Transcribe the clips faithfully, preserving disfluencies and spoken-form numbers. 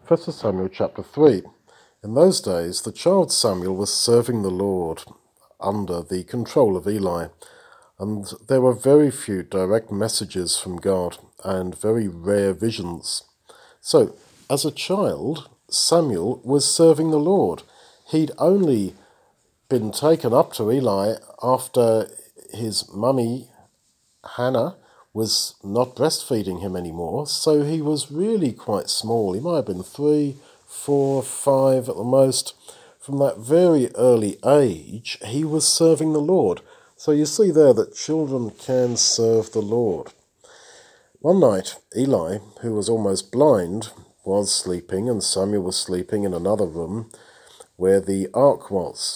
First Samuel chapter three. In those days, the child Samuel was serving the Lord under the control of Eli, and there were very few direct messages from God and very rare visions. So, as a child, Samuel was serving the Lord. He'd only been taken up to Eli after his mummy, Hannah, was not breastfeeding him anymore, so he was really quite small. He might have been three, four, five at the most. From that very early age, he was serving the Lord. So you see there that children can serve the Lord. One night, Eli, who was almost blind, was sleeping, and Samuel was sleeping in another room where the ark was.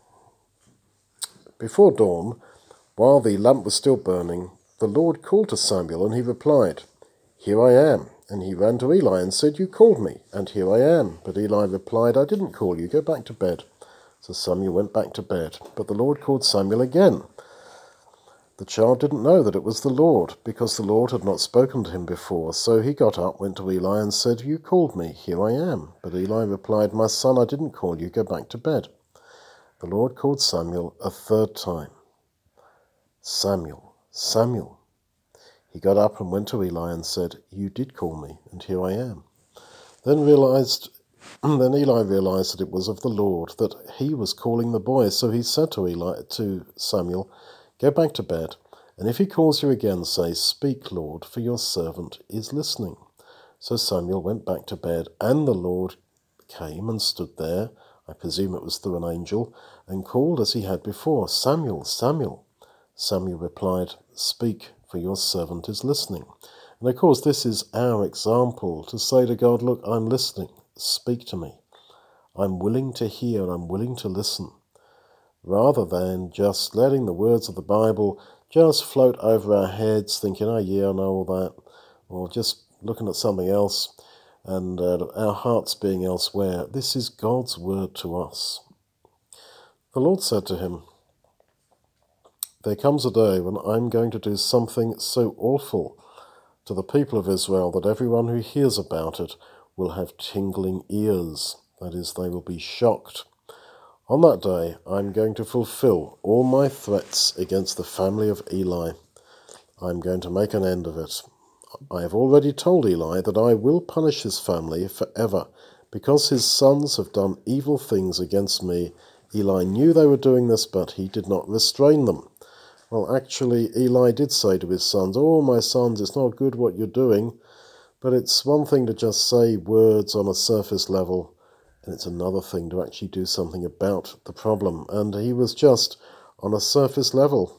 Before dawn, while the lamp was still burning, the Lord called to Samuel, and he replied, "Here I am." And he ran to Eli and said, "You called me, and here I am." But Eli replied, "I didn't call you. Go back to bed." So Samuel went back to bed. But the Lord called Samuel again. The child didn't know that it was the Lord, because the Lord had not spoken to him before. So he got up, went to Eli, and said, "You called me. Here I am." But Eli replied, "My son, I didn't call you. Go back to bed." The Lord called Samuel a third time. "Samuel, Samuel." He got up and went to Eli and said, "You did call me, and here I am." Then realized, then Eli realized that it was of the Lord, that he was calling the boy. So he said to Eli, to Samuel, "Go back to bed, and if he calls you again, say, 'Speak, Lord, for your servant is listening.'" So Samuel went back to bed, and the Lord came and stood there, I presume it was through an angel, and called as he had before, "Samuel, Samuel." Samuel replied, "Speak, for your servant is listening." And of course, this is our example to say to God, "Look, I'm listening. Speak to me. I'm willing to hear. I'm willing to listen." Rather than just letting the words of the Bible just float over our heads, thinking, "Oh yeah, I know all that," or just looking at something else and uh, our hearts being elsewhere. This is God's word to us. The Lord said to him, "There comes a day when I'm going to do something so awful to the people of Israel that everyone who hears about it will have tingling ears. That is, they will be shocked. On that day, I'm going to fulfill all my threats against the family of Eli. I'm going to make an end of it. I have already told Eli that I will punish his family forever because his sons have done evil things against me." Eli knew they were doing this, but he did not restrain them. Well, actually, Eli did say to his sons, "Oh, my sons, it's not good what you're doing." But it's one thing to just say words on a surface level, and it's another thing to actually do something about the problem. And he was just on a surface level.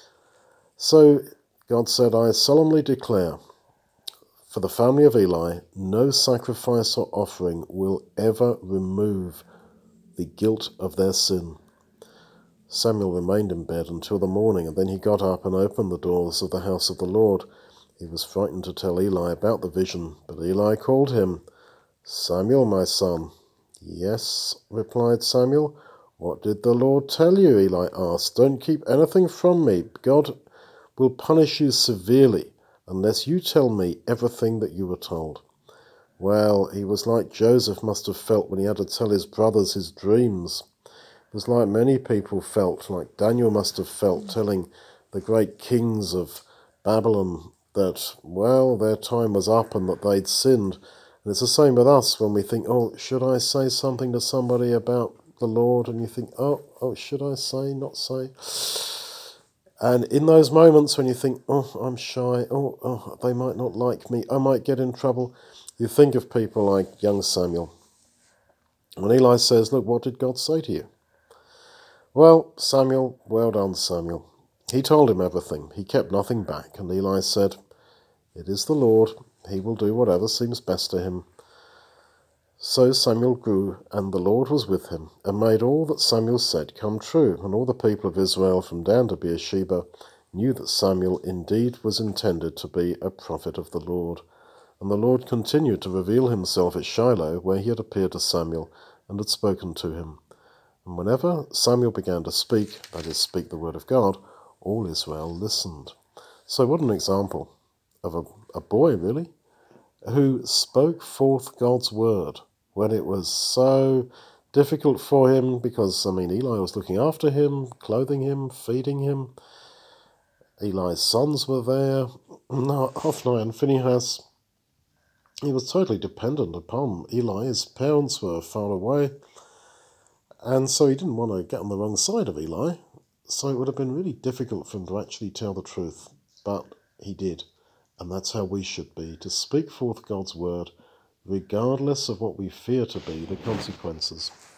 So God said, "I solemnly declare, for the family of Eli, no sacrifice or offering will ever remove the guilt of their sin." Samuel remained in bed until the morning, and then he got up and opened the doors of the house of the Lord. He was frightened to tell Eli about the vision, but Eli called him, "Samuel, my son." "Yes," replied Samuel. "What did the Lord tell you?" Eli asked. "Don't keep anything from me. God will punish you severely unless you tell me everything that you were told." Well, he was like Joseph must have felt when he had to tell his brothers his dreams. It was like many people felt, like Daniel must have felt, telling the great kings of Babylon that, well, their time was up and that they'd sinned. And it's the same with us when we think, "Oh, should I say something to somebody about the Lord?" And you think, oh, oh, should I say, not say? And in those moments when you think, "Oh, I'm shy, oh, oh, they might not like me, I might get in trouble," you think of people like young Samuel. When Eli says, "Look, what did God say to you?" Well, Samuel, well done, Samuel. He told him everything. He kept nothing back. And Eli said, "It is the Lord. He will do whatever seems best to him." So Samuel grew, and the Lord was with him, and made all that Samuel said come true. And all the people of Israel, from Dan to Beersheba, knew that Samuel indeed was intended to be a prophet of the Lord. And the Lord continued to reveal himself at Shiloh, where he had appeared to Samuel and had spoken to him. And whenever Samuel began to speak, that is, speak the word of God, all Israel listened. So what an example of a, a boy, really. who spoke forth God's word when it was so difficult for him, because, I mean, Eli was looking after him, clothing him, feeding him. Eli's sons were there, Hophni and Phinehas. He was totally dependent upon Eli. His parents were far away, and so he didn't want to get on the wrong side of Eli. So it would have been really difficult for him to actually tell the truth, but he did. And that's how we should be, to speak forth God's word, regardless of what we fear to be the consequences.